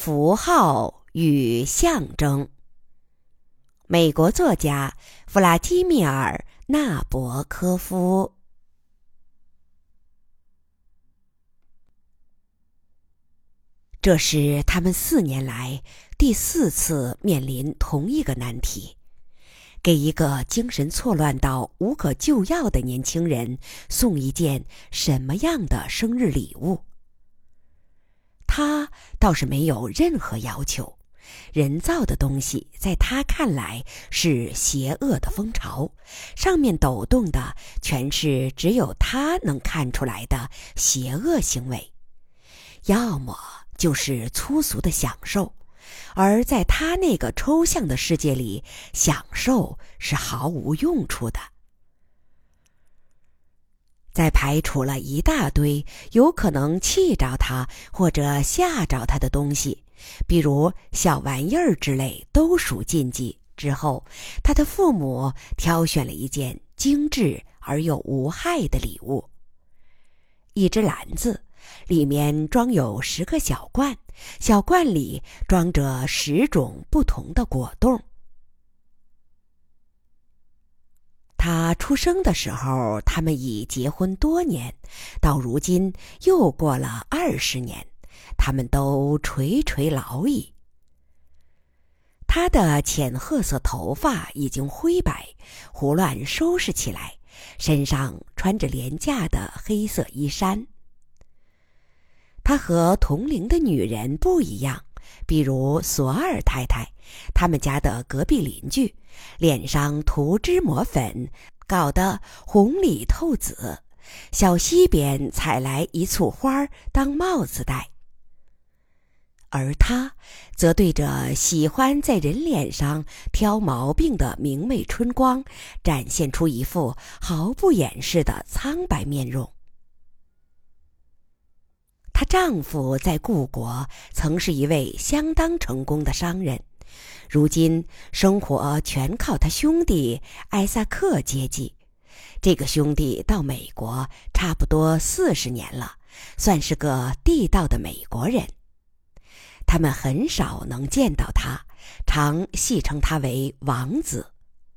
符号与象征。美国作家弗拉基米尔·纳博科夫。这是他们4年来第4次面临同一个难题：给一个精神错乱到无可救药的年轻人送一件什么样的生日礼物。他倒是没有任何要求，人造的东西在他看来是邪恶的风潮，上面抖动的全是只有他能看出来的邪恶行为，要么就是粗俗的享受，而在他那个抽象的世界里，享受是毫无用处的。在排除了一大堆有可能气着他或者吓着他的东西，比如小玩意儿之类都属禁忌之后，他的父母挑选了一件精致而又无害的礼物：一只篮子，里面装有10个小罐，小罐里装着10种不同的果冻。他出生的时候，他们已结婚多年，到如今又过了20年，他们都垂垂老矣。他的浅褐色头发已经灰白，胡乱收拾起来，身上穿着廉价的黑色衣衫。他和同龄的女人不一样，比如索尔太太，他们家的隔壁邻居，脸上涂脂抹粉，搞得红里透紫，小溪边采来一簇花当帽子戴。而他则对着喜欢在人脸上挑毛病的明媚春光，展现出一副毫不掩饰的苍白面容。她丈夫在故国曾是一位相当成功的商人，如今生活全靠他兄弟艾萨克接济。这个兄弟到美国差不多40年了，算是个地道的美国人。他们很少能见到他，常戏称他为王子。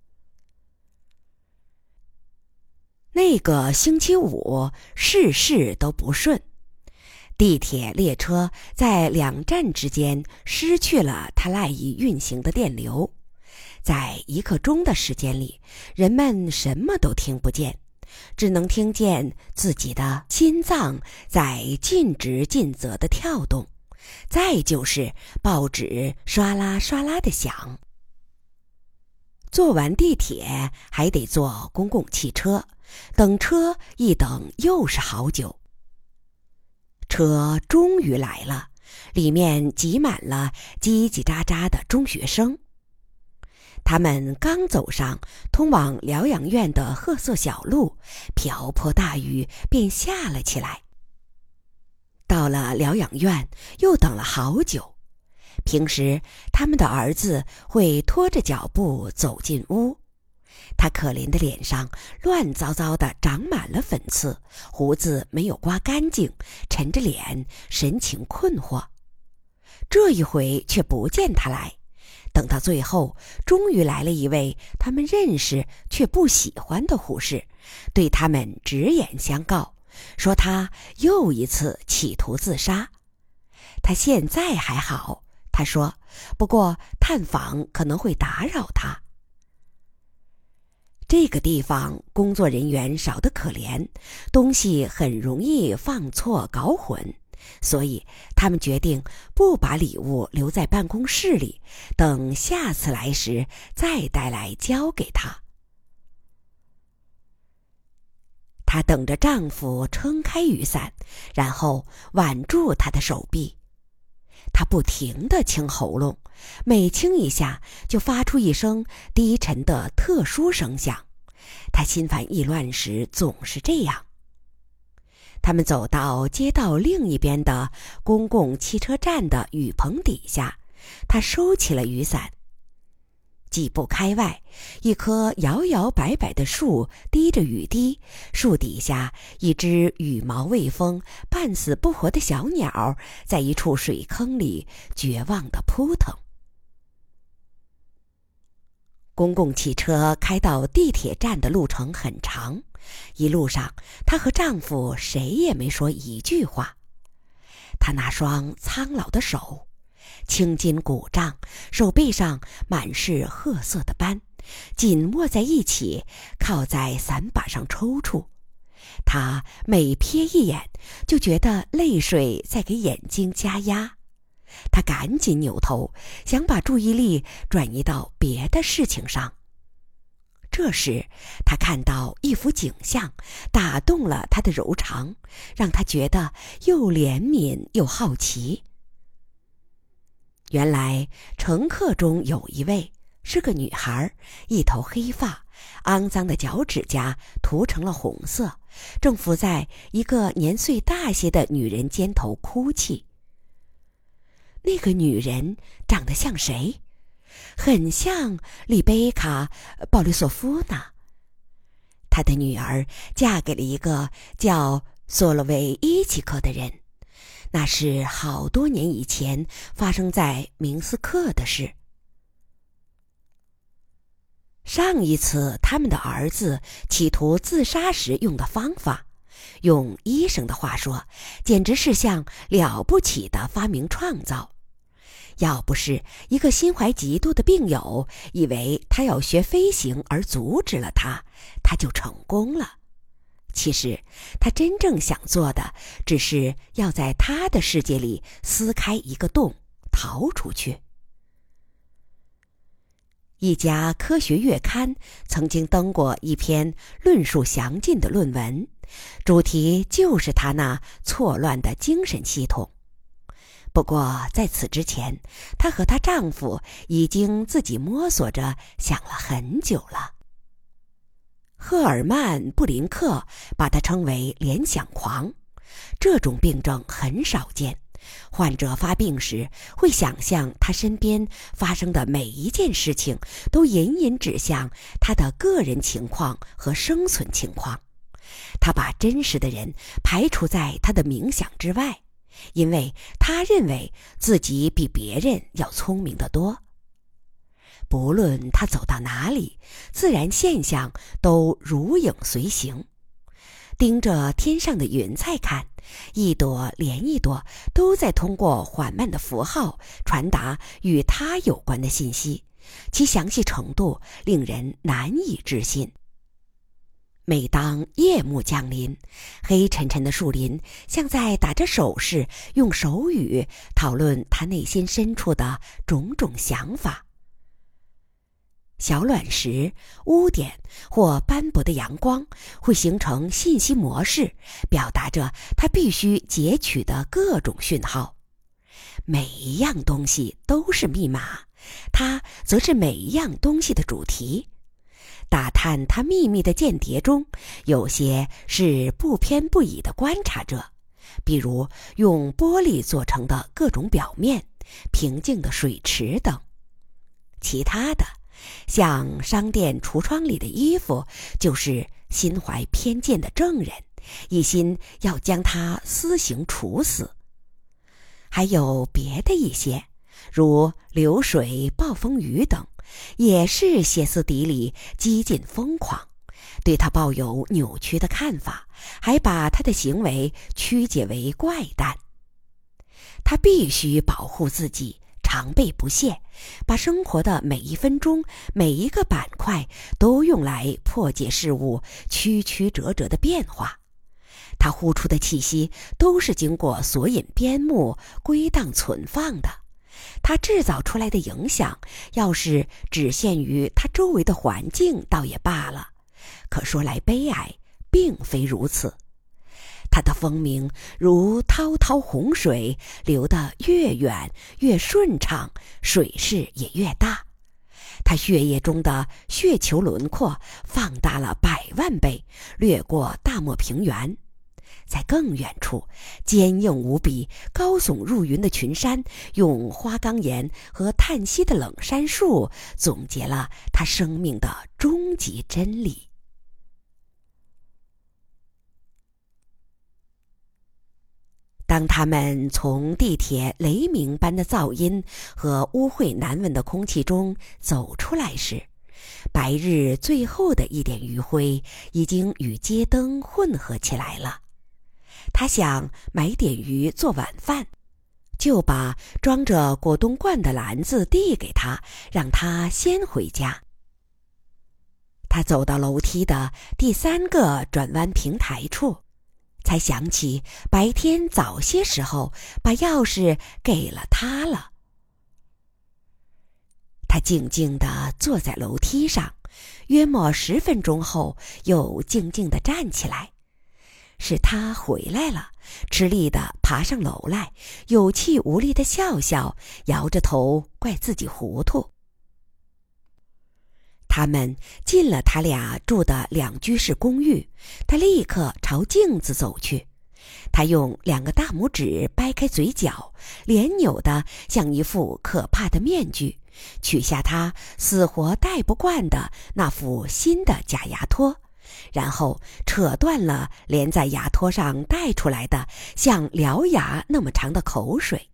那个星期五，事事都不顺。地铁列车在2站之间失去了它赖以运行的电流，在1刻钟的时间里，人们什么都听不见，只能听见自己的心脏在尽职尽责地跳动，再就是报纸刷啦刷啦地响。坐完地铁还得坐公共汽车，等车一等又是好久。车终于来了，里面挤满了叽叽喳喳的中学生。他们刚走上通往疗养院的褐色小路，瓢泼大雨便下了起来。到了疗养院，又等了好久。平时他们的儿子会拖着脚步走进屋，他可怜的脸上乱糟糟的长满了粉刺，胡子没有刮干净，沉着脸，神情困惑。这一回却不见他来，等到最后，终于来了一位他们认识却不喜欢的护士，对他们直言相告，说他又一次企图自杀。他现在还好，他说，不过探访可能会打扰他。这个地方工作人员少得可怜，东西很容易放错搞混，所以他们决定不把礼物留在办公室里，等下次来时再带来交给他。她等着丈夫撑开雨伞，然后挽住他的手臂。她不停地清喉咙，每清一下就发出一声低沉的特殊声响。她心烦意乱时总是这样。他们走到街道另一边的公共汽车站的雨棚底下，她收起了雨伞。 几步开外，一棵摇摇摆摆的树滴着雨滴，树底下一只羽毛未丰、半死不活的小鸟在一处水坑里绝望地扑腾。公共汽车开到地铁站的路程很长，一路上她和丈夫谁也没说一句话。她那双苍老的手青筋鼓胀，手背上满是褐色的斑，紧握在一起，靠在伞把上抽搐。他每瞥一眼，就觉得泪水在给眼睛加压。他赶紧扭头，想把注意力转移到别的事情上。这时，他看到一幅景象，打动了他的柔肠，让他觉得又怜悯又好奇。原来乘客中有一位是个女孩，一头黑发，肮脏的脚趾甲涂成了红色，正伏在一个年岁大些的女人肩头哭泣。那个女人长得像谁？很像丽贝卡·鲍利索夫呢。她的女儿嫁给了一个叫索洛维伊奇克的人，那是好多年以前发生在明斯克的事。上一次他们的儿子企图自杀时用的方法，用医生的话说，简直是项了不起的发明创造。要不是一个心怀嫉妒的病友以为他要学飞行而阻止了他，他就成功了。其实他真正想做的只是要在他的世界里撕开一个洞，逃出去。一家科学月刊曾经登过一篇论述详尽的论文，主题就是他那错乱的精神系统。不过在此之前，她和她丈夫已经自己摸索着想了很久了。赫尔曼·布林克把它称为联想狂，这种病症很少见，患者发病时会想象他身边发生的每一件事情都隐隐指向他的个人情况和生存情况。他把真实的人排除在他的冥想之外，因为他认为自己比别人要聪明得多。不论他走到哪里，自然现象都如影随形。盯着天上的云彩看，一朵连一朵都在通过缓慢的符号传达与他有关的信息，其详细程度令人难以置信。每当夜幕降临，黑沉沉的树林像在打着手势，用手语讨论他内心深处的种种想法。小卵石、污点或斑驳的阳光会形成信息模式，表达着他必须截取的各种讯号。每一样东西都是密码，它则是每一样东西的主题。打探他秘密的间谍中，有些是不偏不倚的观察者，比如用玻璃做成的各种表面、平静的水池等。其他的，像商店橱窗里的衣服，就是心怀偏见的证人，一心要将他私刑处死。还有别的一些，如流水、暴风雨等，也是歇斯底里、激进疯狂，对他抱有扭曲的看法，还把他的行为曲解为怪诞。他必须保护自己，常备不懈，把生活的每一分钟、每一个板块都用来破解事物曲曲折折的变化。他呼出的气息都是经过索引编目、归档存放的。他制造出来的影响，要是只限于他周围的环境倒也罢了，可说来悲哀，并非如此。他的风鸣如滔滔洪水，流得越远越顺畅，水势也越大。他血液中的血球轮廓放大了100万倍，掠过大漠平原。 在更远处，坚硬无比、高耸入云的群山，用花岗岩和叹息的冷杉树总结了他生命的终极真理。当他们从地铁雷鸣般的噪音和污秽难闻的空气中走出来时，白日最后的一点余晖已经与街灯混合起来了。他想买点鱼做晚饭，就把装着果冻罐的篮子递给他，让他先回家。他走到楼梯的第3个转弯平台处，才想起白天早些时候把钥匙给了他了。他静静地坐在楼梯上，约莫10分钟后又静静地站起来。是他回来了，吃力地爬上楼来，有气无力地笑笑，摇着头怪自己糊涂。他们进了他俩住的2居室公寓，他立刻朝镜子走去。他用2个大拇指掰开嘴角，脸扭得像一副可怕的面具，取下他死活戴不惯的那副新的假牙托，然后扯断了连在牙托上带出来的像獠牙那么长的口水。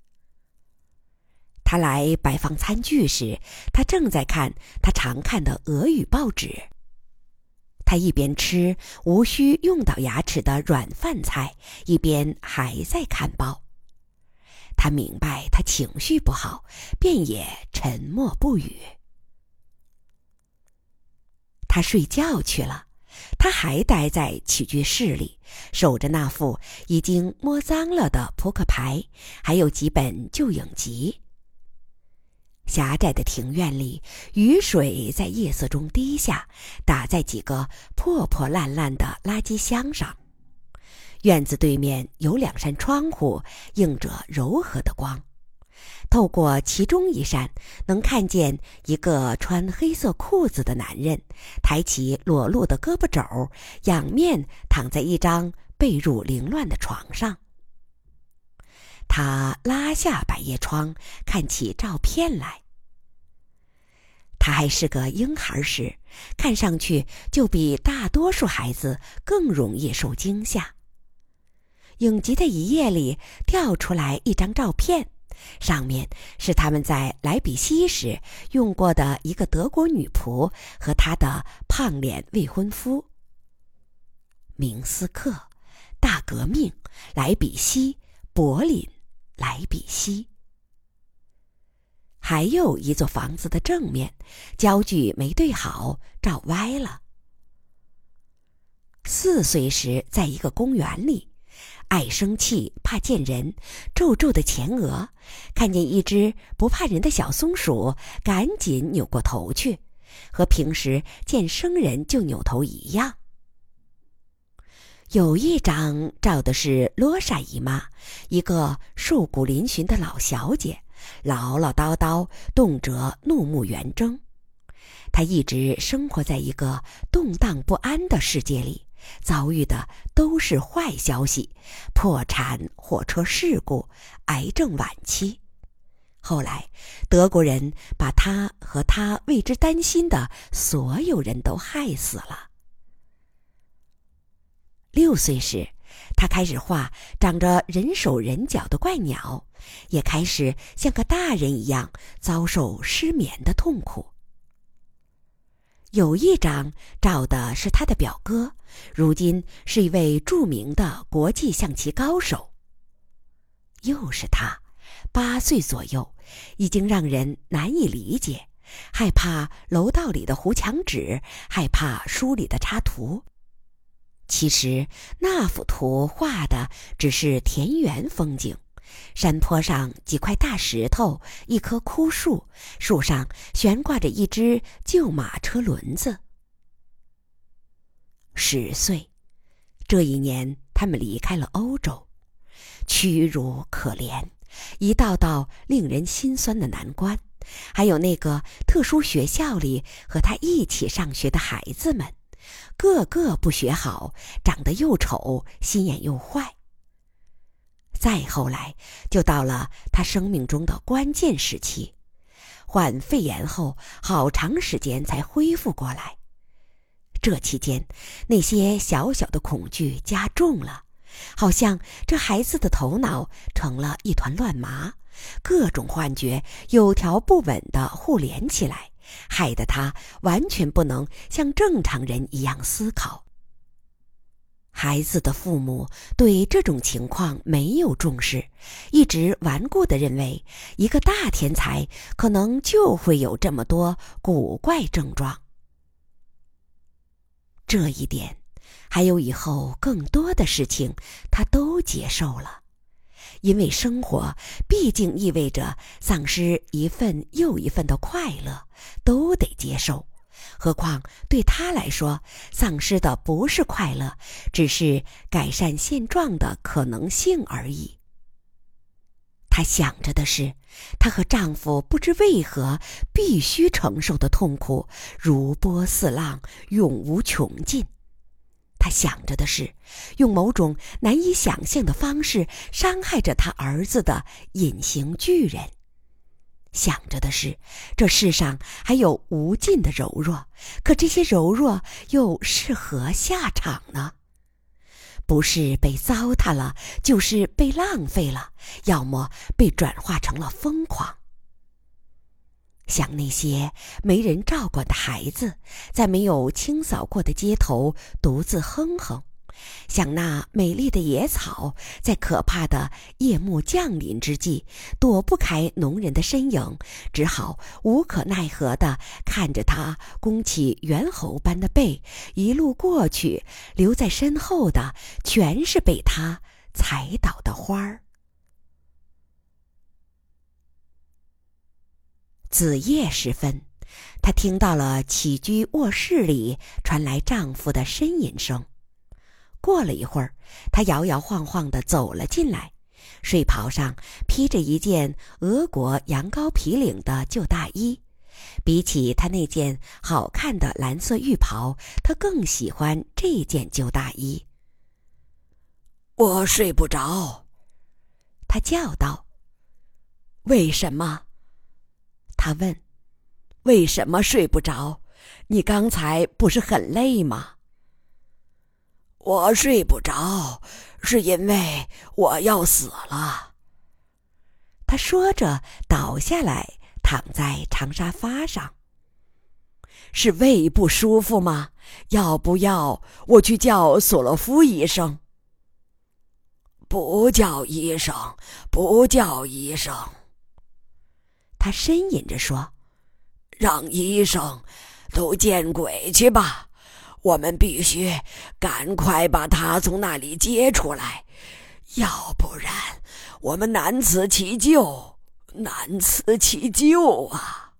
他来摆放餐具时，他正在看他常看的俄语报纸。他一边吃无需用到牙齿的软饭菜，一边还在看报。他明白他情绪不好，便也沉默不语。他睡觉去了，他还待在起居室里，守着那副已经摸脏了的扑克牌，还有几本旧影集。狭窄的庭院里，雨水在夜色中滴下，打在几个破破烂烂的垃圾箱上。院子对面有2扇窗户，映着柔和的光。透过其中一扇，能看见一个穿黑色裤子的男人，抬起裸露的胳膊肘，仰面躺在一张被褥凌乱的床上。他拉下百叶窗，看起照片来。他还是个婴孩时，看上去就比大多数孩子更容易受惊吓。影集的一页里跳出来一张照片，上面是他们在莱比锡时用过的一个德国女仆和她的胖脸未婚夫。明斯克、大革命、莱比锡、柏林、莱比锡。还有一座房子的正面，焦距没对好，照歪了。4岁时，在一个公园里，爱生气，怕见人，皱皱的前额，看见一只不怕人的小松鼠，赶紧扭过头去，和平时见生人就扭头一样。有一张照的是罗莎姨妈，一个瘦骨嶙峋的老小姐，唠唠叨叨，动辄怒目圆睁。她一直生活在一个动荡不安的世界里，遭遇的都是坏消息：破产、火车事故、癌症晚期。后来，德国人把她和她为之担心的所有人都害死了。6岁时，他开始画长着人手人脚的怪鸟，也开始像个大人一样遭受失眠的痛苦。有一张照的是他的表哥，如今是一位著名的国际象棋高手。又是他，8岁左右，已经让人难以理解，害怕楼道里的糊墙纸，害怕书里的插图。其实那幅图画的只是田园风景，山坡上几块大石头，一棵枯树，树上悬挂着一只旧马车轮子。10岁，这一年他们离开了欧洲，屈辱可怜，一道道令人心酸的难关，还有那个特殊学校里和他一起上学的孩子们， 个个不学好，长得又丑，心眼又坏。再后来，就到了他生命中的关键时期，患肺炎后，好长时间才恢复过来。这期间，那些小小的恐惧加重了，好像这孩子的头脑成了一团乱麻，各种幻觉有条不紊地互连起来，害得他完全不能像正常人一样思考。孩子的父母对这种情况没有重视，一直顽固地认为一个大天才可能就会有这么多古怪症状。这一点，还有以后更多的事情，他都接受了。因为生活毕竟意味着丧失一份又一份的快乐，都得接受。何况对他来说，丧失的不是快乐，只是改善现状的可能性而已。她想着的是，她和丈夫不知为何必须承受的痛苦，如波似浪，永无穷尽。她想着的是，用某种难以想象的方式伤害着她儿子的隐形巨人。想着的是，这世上还有无尽的柔弱，可这些柔弱又是何下场呢？不是被糟蹋了，就是被浪费了，要么被转化成了疯狂。像那些没人照管的孩子，在没有清扫过的街头独自哼哼；像那美丽的野草，在可怕的夜幕降临之际，躲不开农人的身影，只好无可奈何地看着他弓起猿猴般的背，一路过去，留在身后的全是被他踩倒的花儿。子夜时分，她听到了起居卧室里传来丈夫的呻吟声。过了一会儿，她摇摇晃晃地走了进来，睡袍上披着一件俄国羊羔皮领的旧大衣。比起她那件好看的蓝色浴袍，她更喜欢这件旧大衣。 我睡不着， 她叫道。 为什么？ 他问。 为什么睡不着？你刚才不是很累吗？我睡不着，是因为我要死了。 他说着倒下来，躺在长沙发上。 是胃不舒服吗？要不要我去叫索洛夫医生？不叫医生，不叫医生。 他呻吟着说， 让医生都见鬼去吧，我们必须赶快把他从那里接出来，要不然我们难辞其咎，难辞其咎啊。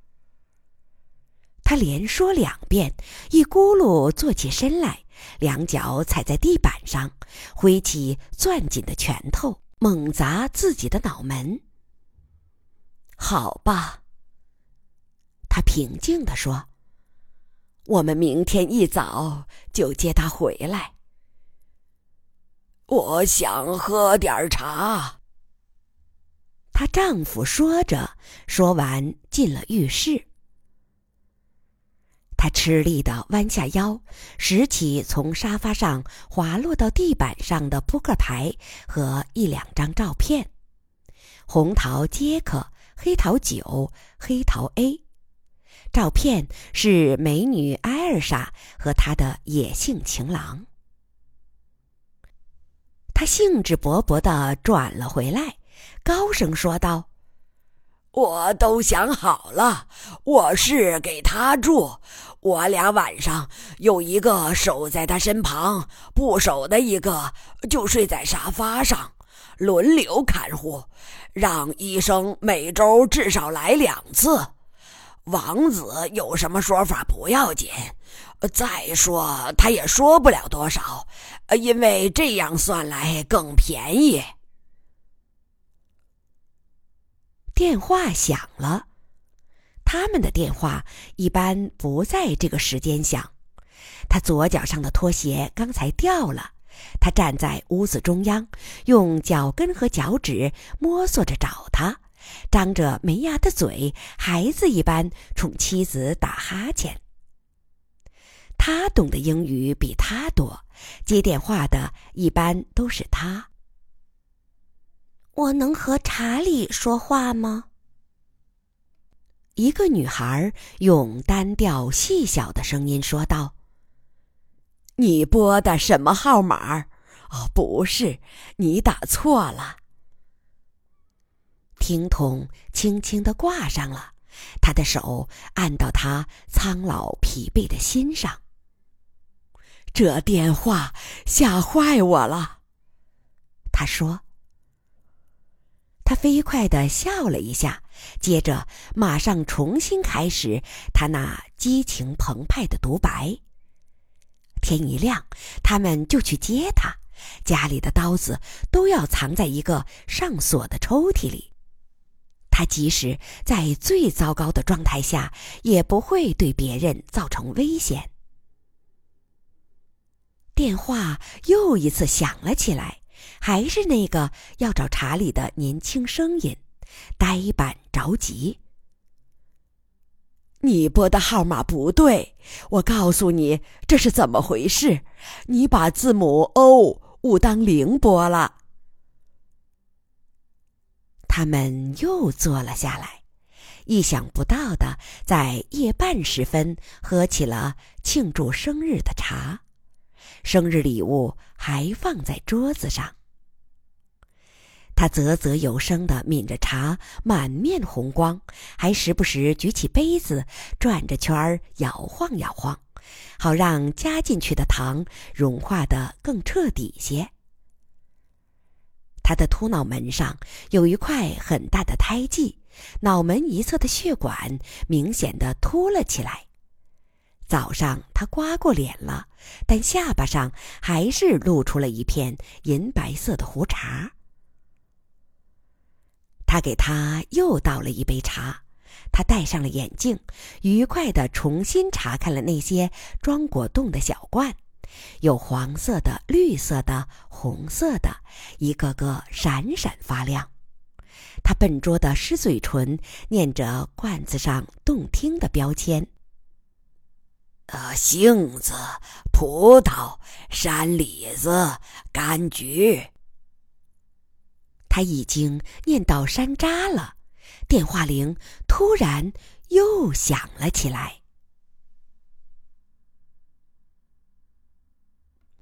他连说2遍，一咕噜坐起身来，两脚踩在地板上，挥起攥紧的拳头，猛砸自己的脑门。好吧，他平静地说，我们明天一早就接他回来。 我想喝点茶。 她丈夫说着，说完进了浴室。她吃力地弯下腰，拾起从沙发上滑落到地板上的扑克牌和1、2张照片，红桃杰克，黑桃9，黑桃 A。照片是美女艾尔莎和她的野性情郎。她兴致勃勃地转了回来，高声说道， 我都想好了，我是给他住，我俩晚上有一个守在他身旁，不守的一个就睡在沙发上，轮流看护，让医生每周至少来2次。王子有什么说法不要紧，再说他也说不了多少，因为这样算来更便宜。 电话响了，他们的电话一般不在这个时间响。 他左脚上的拖鞋刚才掉了，他站在屋子中央，用脚跟和脚趾摸索着找他，张着没牙的嘴，孩子一般冲妻子打哈欠。他懂得英语比他多，接电话的一般都是他。我能和查理说话吗？一个女孩用单调细小的声音说道。 你拨的什么号码？哦，不是，你打错了。 听筒轻轻地挂上了，他的手按到他苍老疲惫的心上。 这电话吓坏我了， 他说。他飞快地笑了一下，接着马上重新开始他那激情澎湃的独白。天一亮，他们就去接他，家里的刀子都要藏在一个上锁的抽屉里。他即使在最糟糕的状态下，也不会对别人造成危险。电话又一次响了起来，还是那个要找查理的年轻声音，呆板着急。 你拨的号码不对，我告诉你这是怎么回事，你把字母 O 误当0拨了。 他们又坐了下来，意想不到的在夜半时分喝起了庆祝生日的茶，生日礼物还放在桌子上。他啧啧有声地抿着茶，满面红光，还时不时举起杯子，转着圈儿摇晃摇晃，好让加进去的糖融化得更彻底些。他的秃脑门上有一块很大的胎记，脑门一侧的血管明显地凸了起来。早上他刮过脸了，但下巴上还是露出了一片银白色的胡茬。他给他又倒了一杯茶，他戴上了眼镜，愉快地重新查看了那些装果冻的小罐，有黄色的、绿色的、红色的，一个个闪闪发亮。他笨拙的湿嘴唇念着罐子上动听的标签： 杏子、葡萄、山李子、柑橘。 他已经念到山楂了，电话铃突然又响了起来。